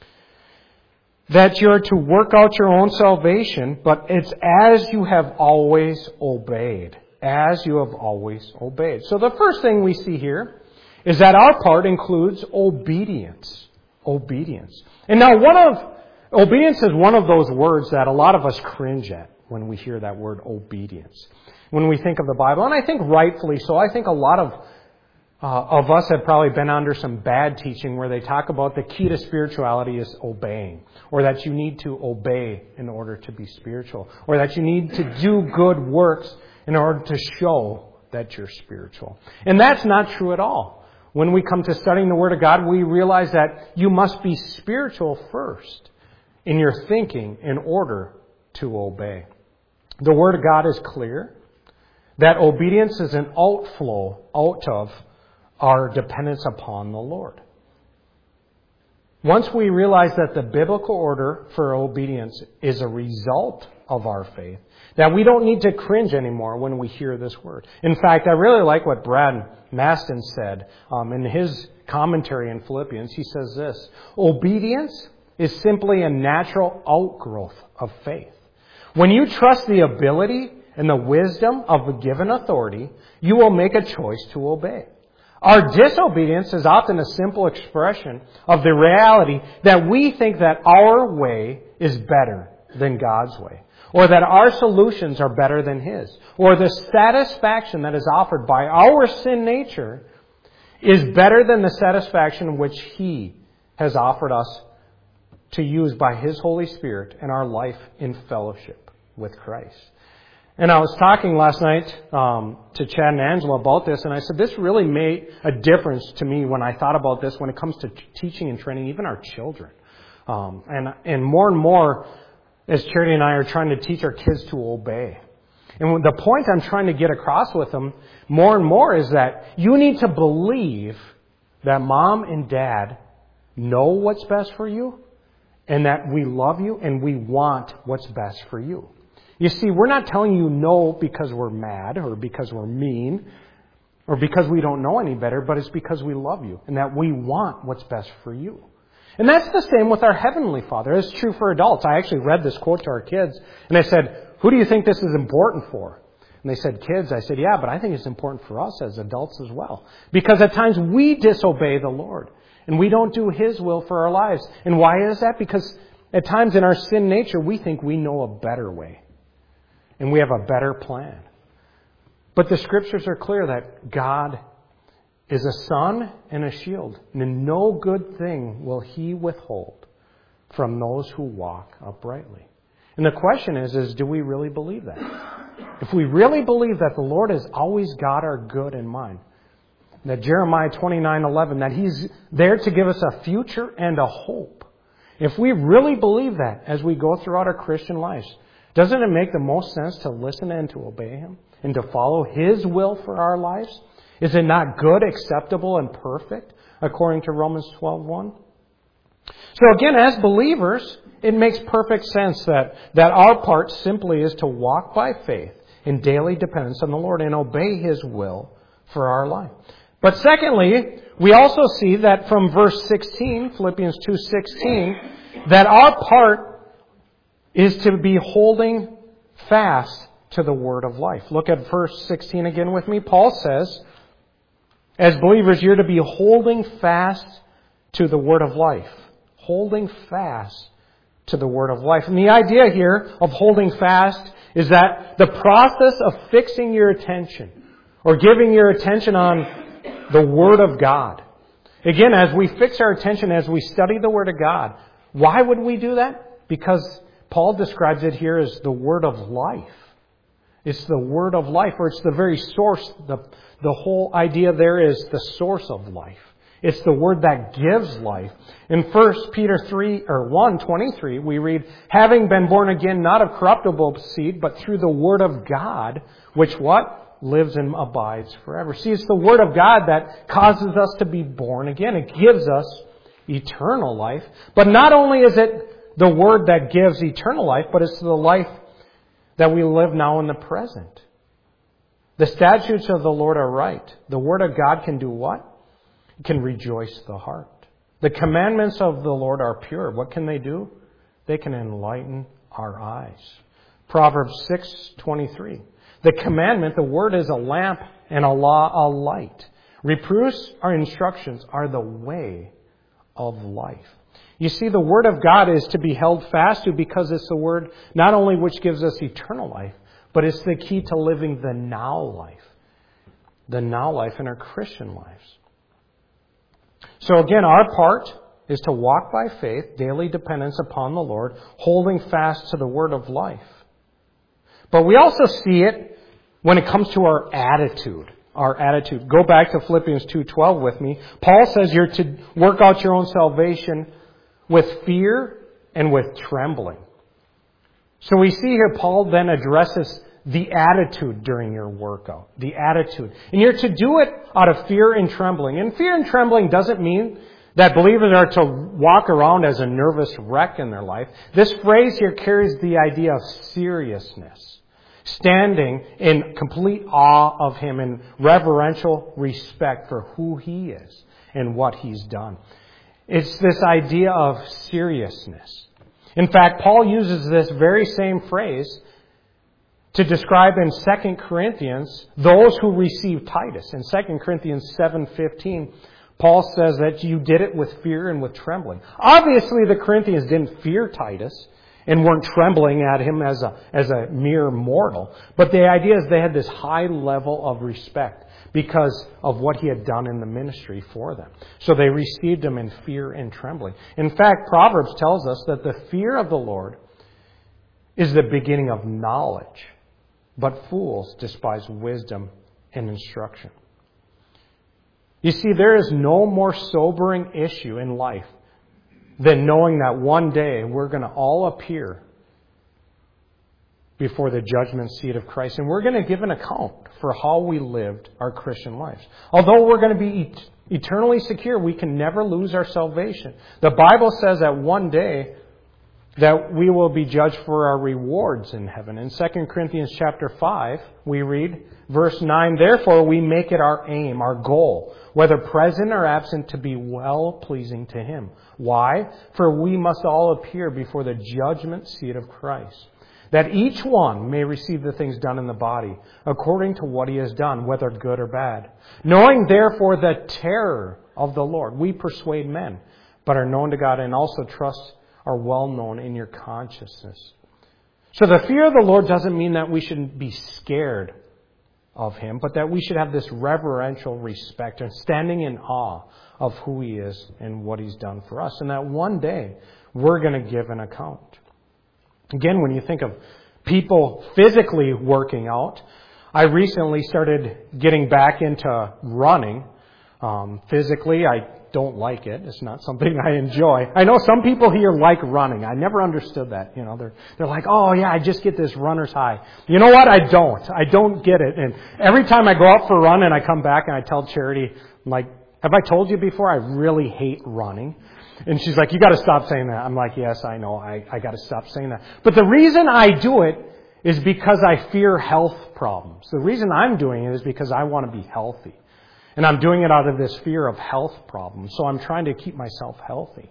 that you're to work out your own salvation, but it's as you have always obeyed. As you have always obeyed. So the first thing we see here is that our part includes obedience. Obedience. And now obedience is one of those words that a lot of us cringe at when we hear that word obedience. When we think of the Bible, and I think rightfully so, I think a lot of us have probably been under some bad teaching where they talk about the key to spirituality is obeying, or that you need to obey in order to be spiritual, or that you need to do good works in order to show that you're spiritual. And that's not true at all. When we come to studying the Word of God, we realize that you must be spiritual first in your thinking in order to obey. The Word of God is clear that obedience is an outflow out of our dependence upon the Lord. Once we realize that the biblical order for obedience is a result of our faith, that we don't need to cringe anymore when we hear this word. In fact, I really like what Brad Maston said in his commentary in Philippians. He says this: obedience is simply a natural outgrowth of faith. When you trust the ability and the wisdom of a given authority, you will make a choice to obey. Our disobedience is often a simple expression of the reality that we think that our way is better than God's way, or that our solutions are better than His, or the satisfaction that is offered by our sin nature is better than the satisfaction which He has offered us to use by His Holy Spirit in our life in fellowship with Christ. And I was talking last night to Chad and Angela about this, and I said this really made a difference to me when I thought about this when it comes to teaching and training even our children. And more, as Charity and I are trying to teach our kids to obey. And the point I'm trying to get across with them more and more is that you need to believe that mom and dad know what's best for you, and that we love you and we want what's best for you. You see, we're not telling you no because we're mad or because we're mean or because we don't know any better, but it's because we love you and that we want what's best for you. And that's the same with our Heavenly Father. It's true for adults. I actually read this quote to our kids and I said, who do you think this is important for? And they said, kids. I said, yeah, but I think it's important for us as adults as well. Because at times we disobey the Lord and we don't do His will for our lives. And why is that? Because at times in our sin nature, we think we know a better way. And we have a better plan. But the Scriptures are clear that God is a sun and a shield. And no good thing will He withhold from those who walk uprightly. And the question is do we really believe that? If we really believe that the Lord has always got our good in mind, that Jeremiah 29:11, that He's there to give us a future and a hope. If we really believe that as we go throughout our Christian lives, doesn't it make the most sense to listen and to obey Him and to follow His will for our lives? Is it not good, acceptable, and perfect, according to Romans 12:1? So again, as believers, it makes perfect sense that our part simply is to walk by faith in daily dependence on the Lord and obey His will for our life. But secondly, we also see that from verse 16, Philippians 2:16, that our part is to be holding fast to the word of life. Look at verse 16 again with me. Paul says, as believers, you're to be holding fast to the word of life. Holding fast to the word of life. And the idea here of holding fast is that the process of fixing your attention or giving your attention on the word of God. Again, as we fix our attention, as we study the word of God, why would we do that? Because Paul describes it here as the word of life. It's the word of life, or it's the very source. The whole idea there is the source of life. It's the word that gives life. In 1 Peter 1:23, we read, having been born again, not of corruptible seed, but through the word of God, which what? Lives and abides forever. See, it's the word of God that causes us to be born again. It gives us eternal life. But not only is it the word that gives eternal life, but it's the life that we live now in the present. The statutes of the Lord are right. The Word of God can do what? It can rejoice the heart. The commandments of the Lord are pure. What can they do? They can enlighten our eyes. Proverbs 6:23. The commandment, the Word is a lamp, and a law a light. Reproofs or instructions are the way of life. You see, the Word of God is to be held fast to because it's the Word not only which gives us eternal life, but it's the key to living the now life. The now life in our Christian lives. So again, our part is to walk by faith, daily dependence upon the Lord, holding fast to the Word of life. But we also see it when it comes to our attitude. Our attitude. Go back to Philippians 2:12 with me. Paul says you're to work out your own salvation with fear and with trembling. So we see here Paul then addresses the attitude during your workout. The attitude. And you're to do it out of fear and trembling. And fear and trembling doesn't mean that believers are to walk around as a nervous wreck in their life. This phrase here carries the idea of seriousness. Standing in complete awe of Him and reverential respect for who He is and what He's done. It's this idea of seriousness. In fact, Paul uses this very same phrase to describe in 2 Corinthians those who received Titus. In 2 Corinthians 7:15, Paul says that you did it with fear and with trembling. Obviously, the Corinthians didn't fear Titus and weren't trembling at him as a mere mortal. But the idea is they had this high level of respect because of what he had done in the ministry for them. So they received him in fear and trembling. In fact, Proverbs tells us that the fear of the Lord is the beginning of knowledge, but fools despise wisdom and instruction. You see, there is no more sobering issue in life than knowing that one day we're going to all appear before the judgment seat of Christ. And we're going to give an account for how we lived our Christian lives. Although we're going to be eternally secure, we can never lose our salvation. The Bible says that one day that we will be judged for our rewards in heaven. In 2 Corinthians chapter 5, we read, verse 9, therefore we make it our aim, our goal, whether present or absent, to be well-pleasing to Him. Why? For we must all appear before the judgment seat of Christ, that each one may receive the things done in the body, according to what he has done, whether good or bad. Knowing therefore the terror of the Lord, we persuade men, but are known to God, and also trust are well known in your consciousness. So the fear of the Lord doesn't mean that we shouldn't be scared of Him, but that we should have this reverential respect and standing in awe of who He is and what He's done for us. And that one day we're going to give an account. Again, when you think of people physically working out, I recently started getting back into running. Physically, I don't like it. It's not something I enjoy. I know some people here like running. I never understood that. You know, they're like, oh yeah, I just get this runner's high. You know what? I don't get it. And every time I go out for a run and I come back and I tell Charity, I'm like, have I told you before? I really hate running. And she's like, you got to stop saying that. I'm like, yes, I know. I got to stop saying that. But the reason I do it is because I fear health problems. The reason I'm doing it is because I want to be healthy. And I'm doing it out of this fear of health problems. So I'm trying to keep myself healthy.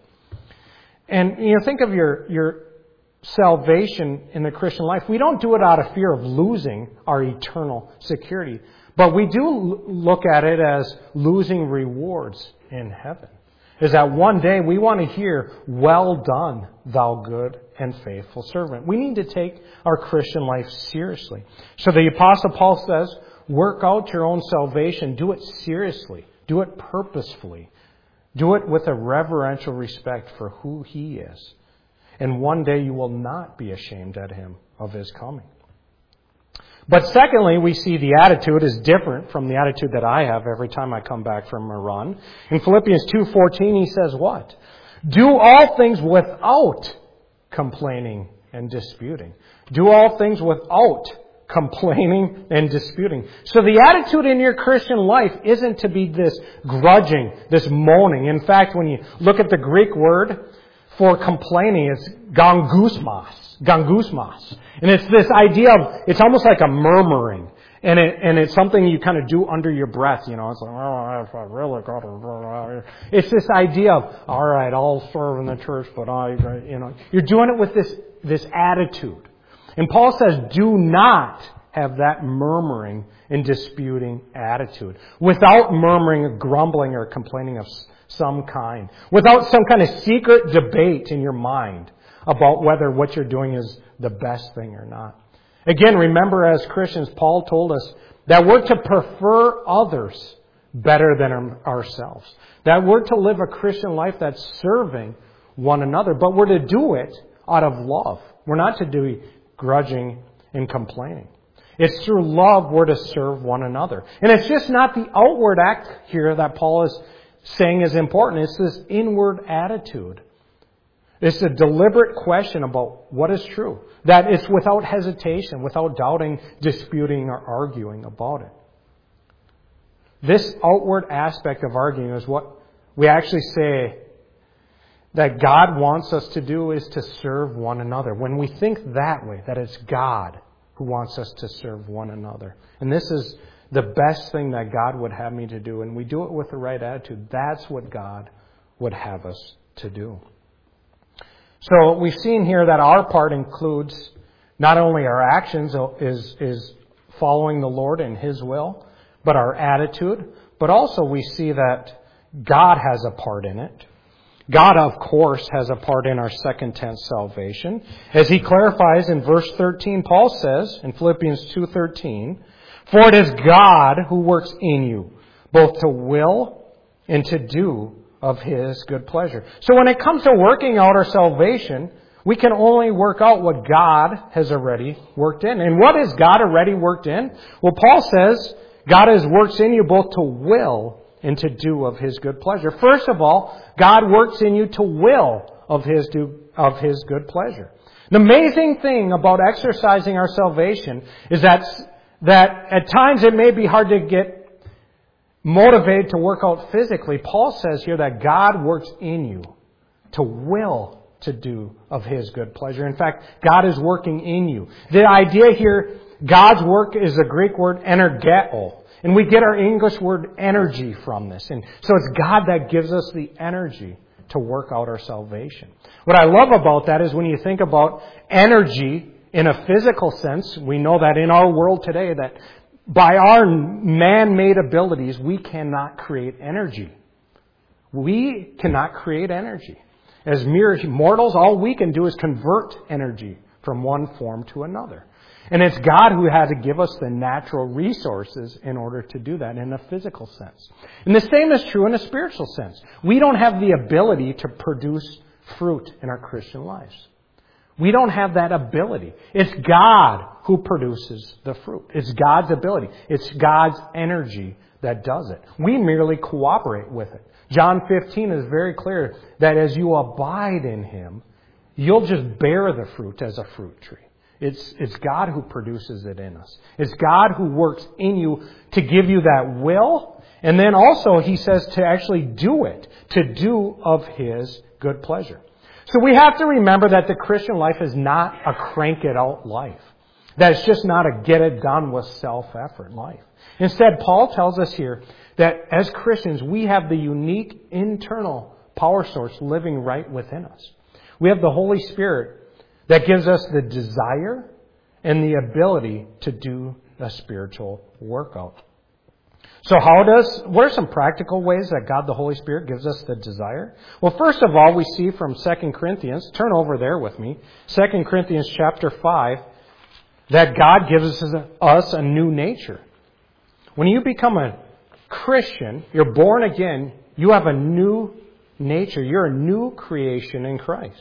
And think of your salvation in the Christian life. We don't do it out of fear of losing our eternal security. But we do look at it as losing rewards in heaven. Is that one day we want to hear, well done, thou good and faithful servant. We need to take our Christian life seriously. So the Apostle Paul says, work out your own salvation. Do it seriously. Do it purposefully. Do it with a reverential respect for who He is. And one day you will not be ashamed at Him of His coming. But secondly, we see the attitude is different from the attitude that I have every time I come back from a run. In Philippians 2:14, he says what? Do all things without complaining and disputing. Do all things without complaining and disputing. So the attitude in your Christian life isn't to be this grudging, this moaning. In fact, when you look at the Greek word for complaining is gangusmas. And it's this idea of, it's almost like a murmuring. And it's something you kind of do under your breath, It's like, oh, I really got to. It's this idea of, all right, I'll serve in the church, but you're doing it with this attitude. And Paul says, do not have that murmuring and disputing attitude. Without murmuring or grumbling or complaining of some kind. Without some kind of secret debate in your mind about whether what you're doing is the best thing or not. Again, remember, as Christians, Paul told us that we're to prefer others better than ourselves. That we're to live a Christian life that's serving one another, but we're to do it out of love. We're not to do grudging and complaining. It's through love we're to serve one another. And it's just not the outward act here that Paul is saying is important. It's this inward attitude. It's a deliberate question about what is true. That it's without hesitation, without doubting, disputing, or arguing about it. This outward aspect of arguing is what we actually say that God wants us to do, is to serve one another. When we think that way, that it's God who wants us to serve one another. And this is the best thing that God would have me to do. And we do it with the right attitude. That's what God would have us to do. So we've seen here that our part includes not only our actions is following the Lord and His will, but our attitude. But also we see that God has a part in it. God, of course, has a part in our second tense salvation. As he clarifies in verse 13, Paul says in Philippians 2:13, "For it is God who works in you, both to will and to do of His good pleasure." So when it comes to working out our salvation, we can only work out what God has already worked in. And what has God already worked in? Well, Paul says God has works in you both to will and to do of His good pleasure. First of all, God works in you to will of His good pleasure. The amazing thing about exercising our salvation is that at times it may be hard to get motivated to work out physically. Paul says here that God works in you to will to do of His good pleasure. In fact, God is working in you. The idea here, God's work, is the Greek word energeo. And we get our English word energy from this. And so it's God that gives us the energy to work out our salvation. What I love about that is when you think about energy in a physical sense, we know that in our world today that by our man-made abilities, we cannot create energy. We cannot create energy. As mere mortals, all we can do is convert energy from one form to another. And it's God who had to give us the natural resources in order to do that in a physical sense. And the same is true in a spiritual sense. We don't have the ability to produce fruit in our Christian lives. We don't have that ability. It's God who produces the fruit. It's God's ability. It's God's energy that does it. We merely cooperate with it. John 15 is very clear that as you abide in Him, you'll just bear the fruit as a fruit tree. It's God who produces it in us. It's God who works in you to give you that will. And then also, He says to actually do it, to do of His good pleasure. So we have to remember that the Christian life is not a crank-it-out life. That it's just not a get-it-done with self-effort life. Instead, Paul tells us here that as Christians, we have the unique internal power source living right within us. We have the Holy Spirit that gives us the desire and the ability to do a spiritual workout. So what are some practical ways that God the Holy Spirit gives us the desire? Well, first of all, we see from 2 Corinthians, turn over there with me, 2 Corinthians chapter 5, that God gives us a new nature. When you become a Christian, you're born again, you have a new nature. You're a new creation in Christ.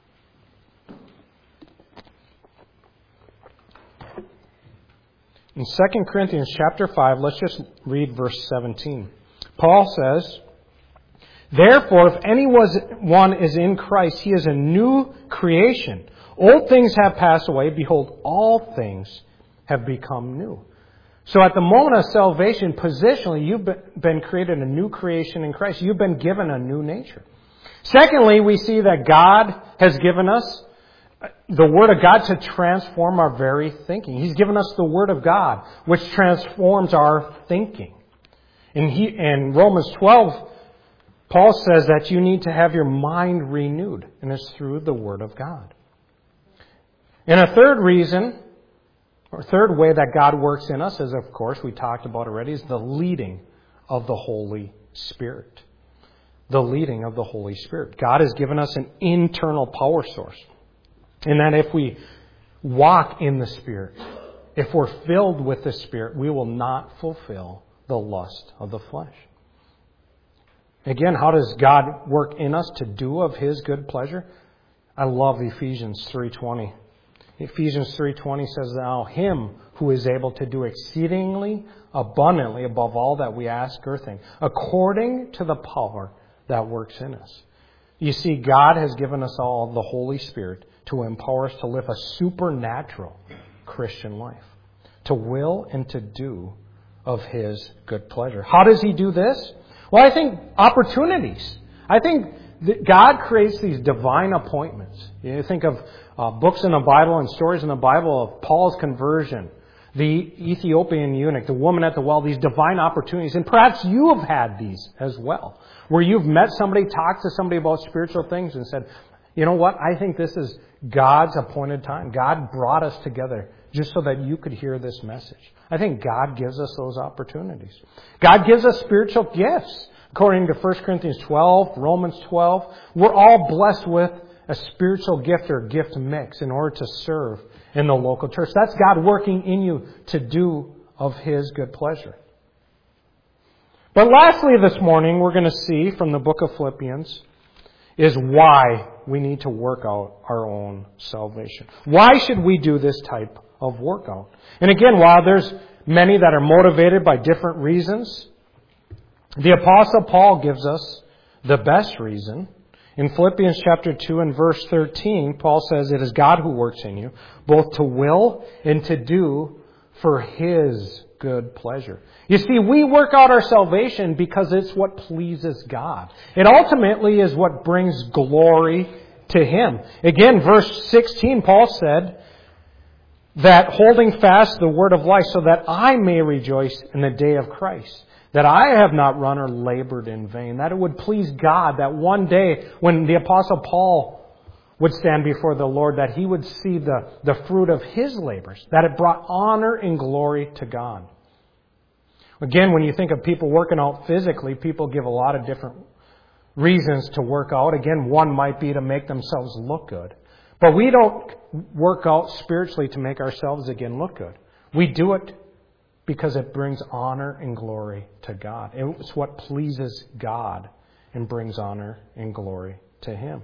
In 2 Corinthians chapter 5, let's just read verse 17. Paul says, "Therefore, if anyone is in Christ, he is a new creation. Old things have passed away. Behold, all things have become new." So at the moment of salvation, positionally, you've been created a new creation in Christ. You've been given a new nature. Secondly, we see that God has given us the Word of God to transform our very thinking. He's given us the Word of God, which transforms our thinking. In Romans 12, Paul says that you need to have your mind renewed, and it's through the Word of God. And a third reason, or third way that God works in us, as of course we talked about already, is the leading of the Holy Spirit. The leading of the Holy Spirit. God has given us an internal power source. And that if we walk in the Spirit, if we're filled with the Spirit, we will not fulfill the lust of the flesh. Again, how does God work in us to do of His good pleasure? I love Ephesians 3:20. Ephesians 3:20 says, now Him who is able to do exceedingly abundantly above all that we ask or think, according to the power that works in us. You see, God has given us all the Holy Spirit to empower us to live a supernatural Christian life, to will and to do of His good pleasure. How does He do this? Well, I think opportunities. I think that God creates these divine appointments. You think of books in the Bible and stories in the Bible of Paul's conversion, the Ethiopian eunuch, the woman at the well, these divine opportunities. And perhaps you have had these as well, where you've met somebody, talked to somebody about spiritual things and said, you know what, I think this is God's appointed time. God brought us together just so that you could hear this message. I think God gives us those opportunities. God gives us spiritual gifts. According to 1 Corinthians 12, Romans 12, we're all blessed with a spiritual gift or gift mix in order to serve in the local church. That's God working in you to do of His good pleasure. But lastly this morning, we're going to see from the book of Philippians is why we need to work out our own salvation. Why should we do this type of workout? And again, while there's many that are motivated by different reasons, the Apostle Paul gives us the best reason. In Philippians chapter 2 and verse 13, Paul says, it is God who works in you, both to will and to do for His good pleasure. You see, we work out our salvation because it's what pleases God. It ultimately is what brings glory to Him. Again, verse 16, Paul said that holding fast the word of life so that I may rejoice in the day of Christ, that I have not run or labored in vain, that it would please God that one day when the Apostle Paul would stand before the Lord, that he would see the fruit of his labors, that it brought honor and glory to God. Again, when you think of people working out physically, people give a lot of different reasons to work out. Again, one might be to make themselves look good. But we don't work out spiritually to make ourselves again look good. We do it because it brings honor and glory to God. It's what pleases God and brings honor and glory to Him.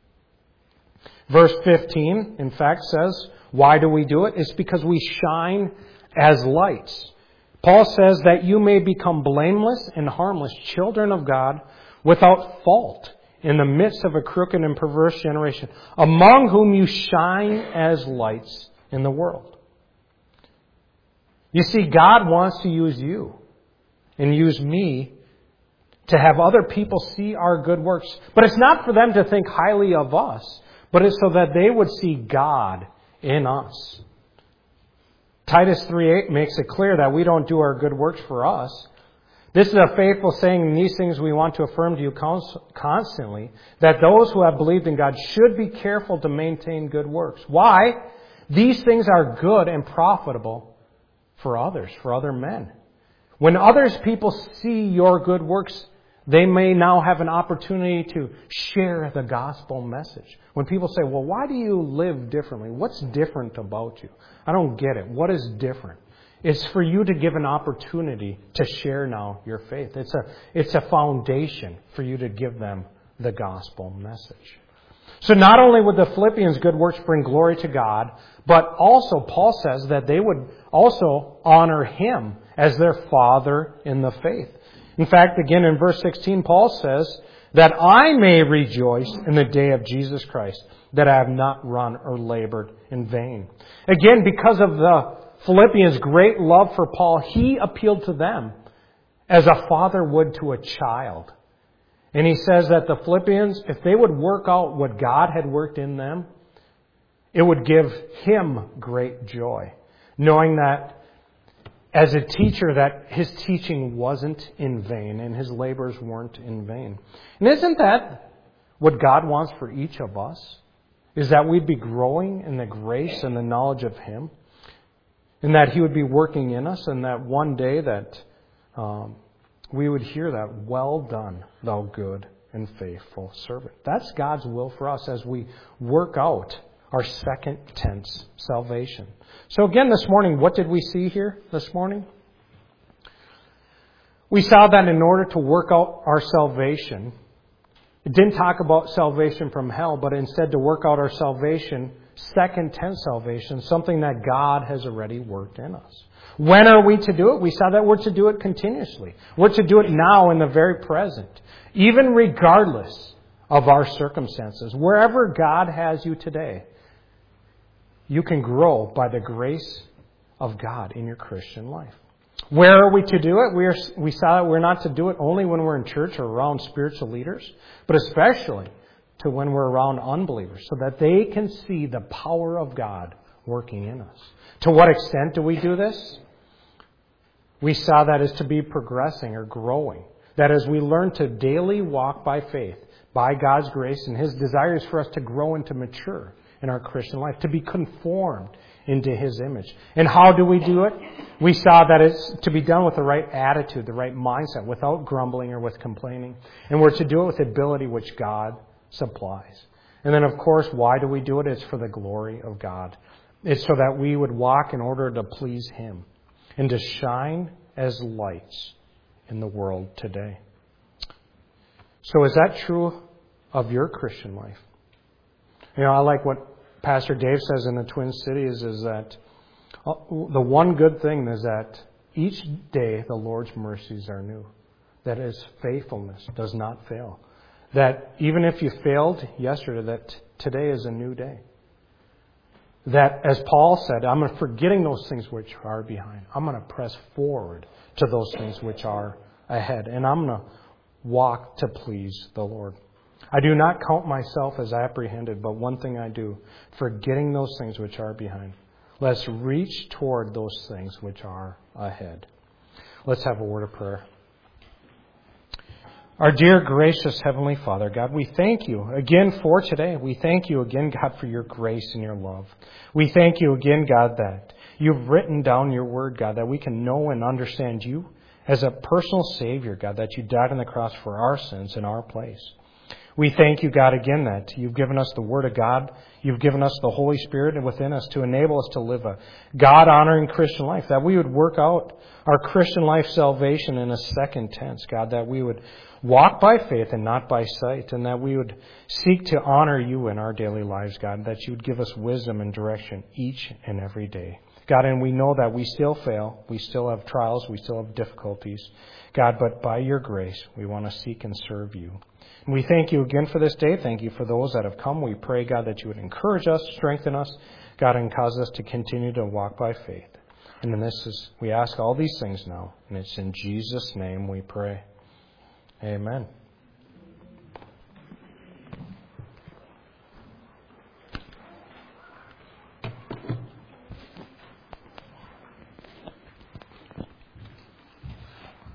Verse 15, in fact, says, why do we do it? It's because we shine as lights. Paul says that you may become blameless and harmless children of God without fault in the midst of a crooked and perverse generation, among whom you shine as lights in the world. You see, God wants to use you and use me to have other people see our good works. But it's not for them to think highly of us, but it's so that they would see God in us. Titus 3:8 makes it clear that we don't do our good works for us. This is a faithful saying, and these things we want to affirm to you constantly, that those who have believed in God should be careful to maintain good works. Why? These things are good and profitable for others, for other men. When others people see your good works, they may now have an opportunity to share the gospel message. When people say, well, why do you live differently? What's different about you? I don't get it. What is different? It's for you to give an opportunity to share now your faith. It's a foundation for you to give them the gospel message. So not only would the Philippians' good works bring glory to God, but also Paul says that they would also honor Him as their father in the faith. In fact, again in verse 16, Paul says that I may rejoice in the day of Jesus Christ, that I have not run or labored in vain. Again, because of the Philippians' great love for Paul, he appealed to them as a father would to a child. And he says that the Philippians, if they would work out what God had worked in them, it would give him great joy, knowing that as a teacher that his teaching wasn't in vain and his labors weren't in vain. And isn't that what God wants for each of us? Is that we'd be growing in the grace and the knowledge of him, and that he would be working in us, and that one day that we would hear that, "Well done, thou good and faithful servant." That's God's will for us as we work out our second tense salvation. So again this morning, what did we see here this morning? We saw that in order to work out our salvation, it didn't talk about salvation from hell, but instead to work out our salvation, second tense salvation, something that God has already worked in us. When are we to do it? We saw that we're to do it continuously. We're to do it now in the very present, even regardless of our circumstances. Wherever God has you today, you can grow by the grace of God in your Christian life. Where are we to do it? We saw that we're not to do it only when we're in church or around spiritual leaders, but especially to when we're around unbelievers, so that they can see the power of God working in us. To what extent do we do this? We saw that as to be progressing or growing. That as we learn to daily walk by faith, by God's grace, and his desire is for us to grow and to mature in our Christian life, to be conformed into his image. And how do we do it? We saw that it's to be done with the right attitude, the right mindset, without grumbling or with complaining. And we're to do it with the ability which God supplies. And then, of course, why do we do it? It's for the glory of God. It's so that we would walk in order to please him and to shine as lights in the world today. So is that true of your Christian life? You know, I like what Pastor Dave says in the Twin Cities is that the one good thing is that each day the Lord's mercies are new. That his faithfulness does not fail. That even if you failed yesterday, that today is a new day. That, as Paul said, I'm forgetting those things which are behind. I'm going to press forward to those things which are ahead. And I'm going to walk to please the Lord. I do not count myself as apprehended, but one thing I do, forgetting those things which are behind. Let's reach toward those things which are ahead. Let's have a word of prayer. Our dear, gracious Heavenly Father, God, we thank you again for today. We thank you again, God, for your grace and your love. We thank you again, God, that you've written down your word, God, that we can know and understand you as a personal Savior, God, that you died on the cross for our sins in our place. We thank you, God, again, that you've given us the Word of God. You've given us the Holy Spirit within us to enable us to live a God-honoring Christian life, that we would work out our Christian life salvation in a second tense, God, that we would walk by faith and not by sight, and that we would seek to honor you in our daily lives, God, that you would give us wisdom and direction each and every day. God, and we know that we still fail. We still have trials. We still have difficulties. God, but by your grace, we want to seek and serve you. And we thank you again for this day. Thank you for those that have come. We pray, God, that you would encourage us, strengthen us, God, and cause us to continue to walk by faith. And in this we ask all these things now. And it's in Jesus' name we pray. Amen.